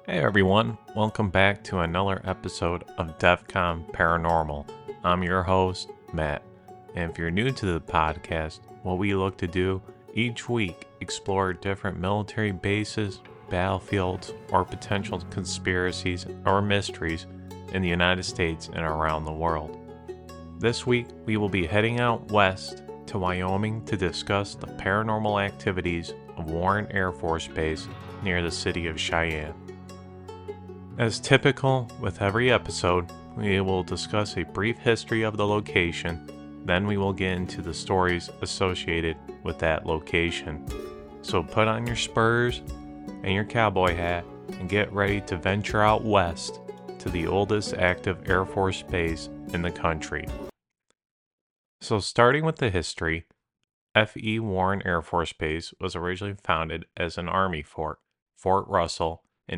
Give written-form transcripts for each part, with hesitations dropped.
Hey everyone, welcome back to another episode of DEFCON Paranormal. I'm your host, Matt, and if you're new to the podcast, what we look to do each week explore different military bases, battlefields, or potential conspiracies or mysteries in the United States and around the world. This week, we will be heading out west to Wyoming to discuss the paranormal activities of Warren Air Force Base near the city of Cheyenne. As typical with every episode, we will discuss a brief history of the location, then we will get into the stories associated with that location. So put on your spurs and your cowboy hat and get ready to venture out west to the oldest active Air Force base in the country. So starting with the history, F.E. Warren Air Force Base was originally founded as an Army fort, Fort Russell, in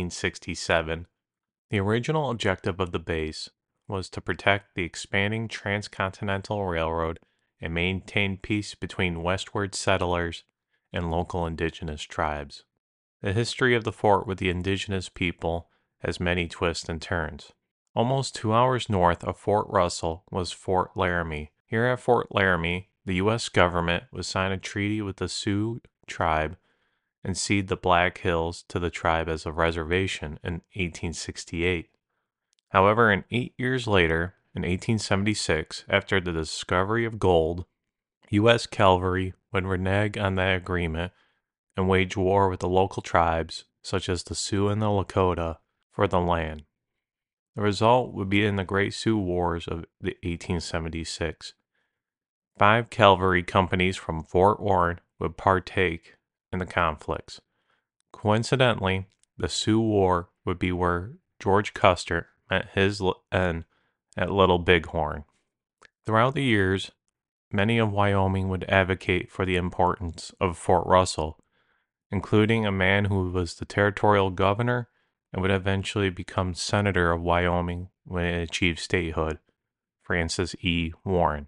1867. The original objective of the base was to protect the expanding transcontinental railroad and maintain peace between westward settlers and local indigenous tribes. The history of the fort with the indigenous people has many twists and turns. Almost 2 hours north of Fort Russell was Fort Laramie. Here at Fort Laramie, the U.S. government would sign a treaty with the Sioux tribe and cede the Black Hills to the tribe as a reservation in 1868. However, 8 years later, in 1876, after the discovery of gold, U.S. cavalry would renege on that agreement and wage war with the local tribes, such as the Sioux and the Lakota, for the land. The result would be in the Great Sioux Wars of 1876. 5 cavalry companies from Fort Warren would partake in the conflicts. Coincidentally, the Sioux War would be where George Custer met his end at Little Bighorn. Throughout the years, many of Wyoming would advocate for the importance of Fort Russell, including a man who was the territorial governor and would eventually become senator of Wyoming when it achieved statehood, Francis E. Warren.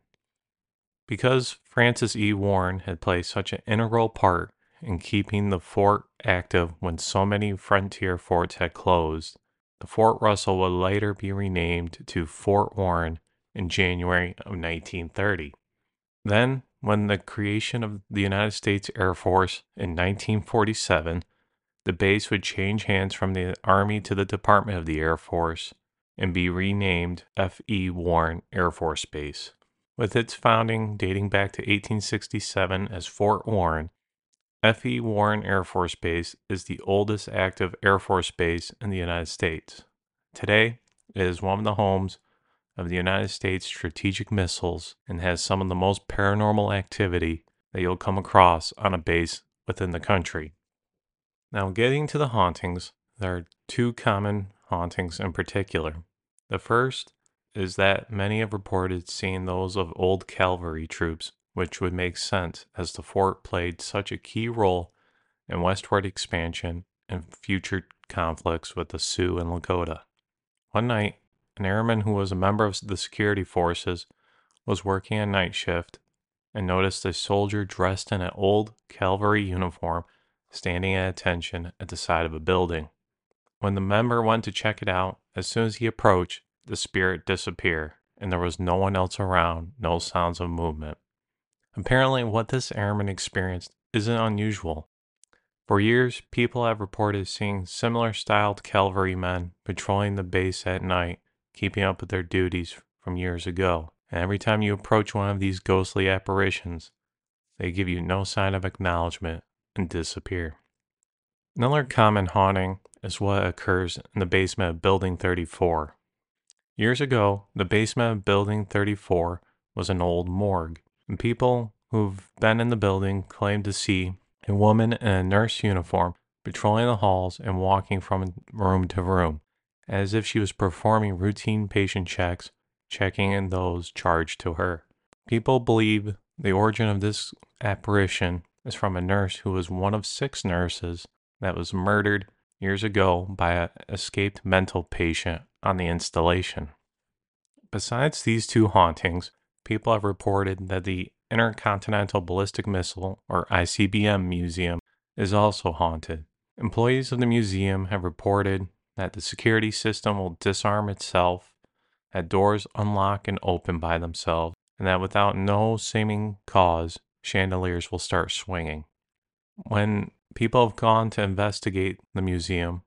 Because Francis E. Warren had played such an integral part in keeping the fort active when so many frontier forts had closed, the Fort Russell would later be renamed to Fort Warren in January of 1930. Then, when the creation of the United States Air Force in 1947, the base would change hands from the Army to the Department of the Air Force and be renamed F.E. Warren Air Force Base. With its founding dating back to 1867 as Fort Warren, F.E. Warren Air Force Base is the oldest active Air Force base in the United States. Today, it is one of the homes of the United States strategic missiles and has some of the most paranormal activity that you'll come across on a base within the country. Now, getting to the hauntings, there are 2 common hauntings in particular. The first is that many have reported seeing those of old cavalry troops, which would make sense as the fort played such a key role in westward expansion and future conflicts with the Sioux and Lakota. One night, an airman who was a member of the security forces was working a night shift and noticed a soldier dressed in an old cavalry uniform standing at attention at the side of a building. When the member went to check it out, as soon as he approached, the spirit disappeared, and there was no one else around, no sounds of movement. Apparently, what this airman experienced isn't unusual. For years, people have reported seeing similar styled cavalrymen patrolling the base at night, keeping up with their duties from years ago. And every time you approach one of these ghostly apparitions, they give you no sign of acknowledgement and disappear. Another common haunting is what occurs in the basement of Building 34. Years ago, the basement of Building 34 was an old morgue, and people who've been in the building claim to see a woman in a nurse uniform patrolling the halls and walking from room to room, as if she was performing routine patient checks, checking in those charged to her. People believe the origin of this apparition is from a nurse who was one of 6 nurses that was murdered years ago by an escaped mental patient on the installation. Besides these 2 hauntings, people have reported that the Intercontinental Ballistic Missile, or ICBM Museum, is also haunted. Employees of the museum have reported that the security system will disarm itself, that doors unlock and open by themselves, and that without no seeming cause, chandeliers will start swinging. When people have gone to investigate the museum,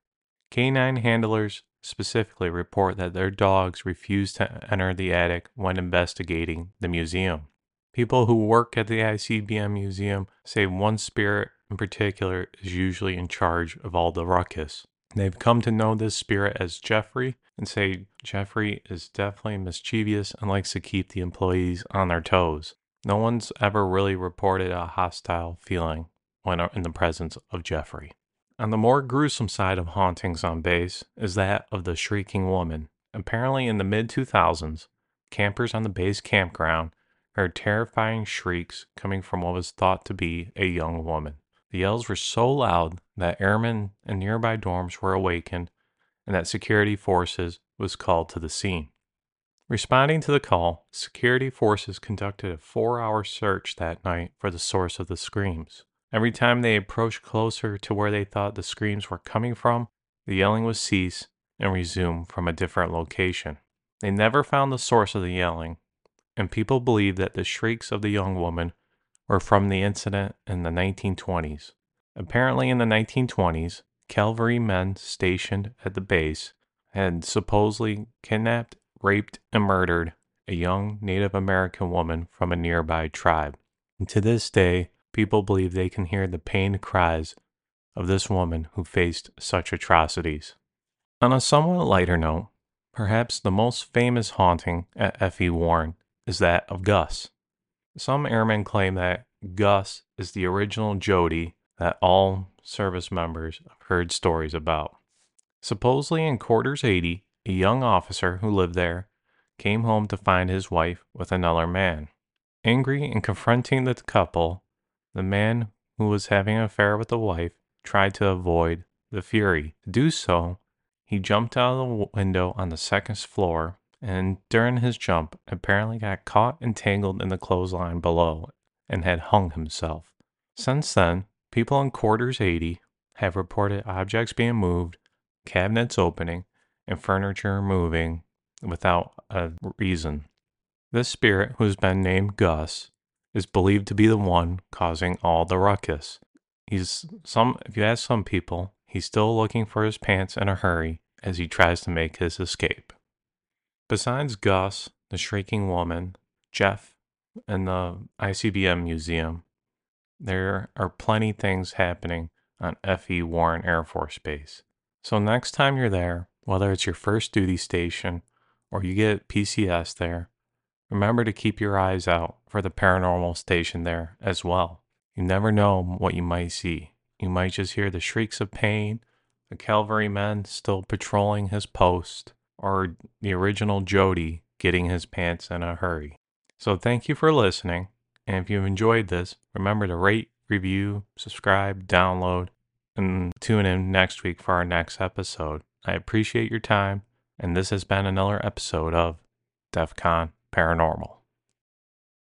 canine handlers specifically report that their dogs refuse to enter the attic when investigating the museum. People who work at the ICBM museum say one spirit in particular is usually in charge of all the ruckus. They've come to know this spirit as Jeffrey and say Jeffrey is definitely mischievous and likes to keep the employees on their toes. No one's ever really reported a hostile feeling when in the presence of Jeffrey. On the more gruesome side of hauntings on base is that of the Shrieking Woman. Apparently in the mid-2000s, campers on the base campground heard terrifying shrieks coming from what was thought to be a young woman. The yells were so loud that airmen in nearby dorms were awakened and that security forces was called to the scene. Responding to the call, security forces conducted a 4-hour search that night for the source of the screams. Every time they approached closer to where they thought the screams were coming from, the yelling would cease and resume from a different location. They never found the source of the yelling, and people believe that the shrieks of the young woman were from the incident in the 1920s. Apparently in the 1920s, cavalry men stationed at the base had supposedly kidnapped, raped, and murdered a young Native American woman from a nearby tribe. And to this day, people believe they can hear the pained cries of this woman who faced such atrocities. On a somewhat lighter note, perhaps the most famous haunting at F.E. Warren is that of Gus. Some airmen claim that Gus is the original Jody that all service members have heard stories about. Supposedly in Quarters 80, a young officer who lived there came home to find his wife with another man. Angry and confronting the couple, the man who was having an affair with the wife tried to avoid the fury. To do so, he jumped out of the window on the second floor, and during his jump, apparently got caught and tangled in the clothesline below and had hung himself. Since then, people in Quarters 80 have reported objects being moved, cabinets opening, and furniture moving without a reason. This spirit, who has been named Gus, is believed to be the one causing all the ruckus. If you ask some people, he's still looking for his pants in a hurry as he tries to make his escape. Besides Gus, the Shrieking Woman, Jeff, and the ICBM Museum, there are plenty things happening on F.E. Warren Air Force Base. So next time you're there, whether it's your first duty station or you get PCS there, remember to keep your eyes out for the paranormal station there as well. You never know what you might see. You might just hear the shrieks of pain, the cavalryman still patrolling his post, or the original Jody getting his pants in a hurry. So thank you for listening, and if you've enjoyed this, remember to rate, review, subscribe, download, and tune in next week for our next episode. I appreciate your time, and this has been another episode of DEF CON Paranormal.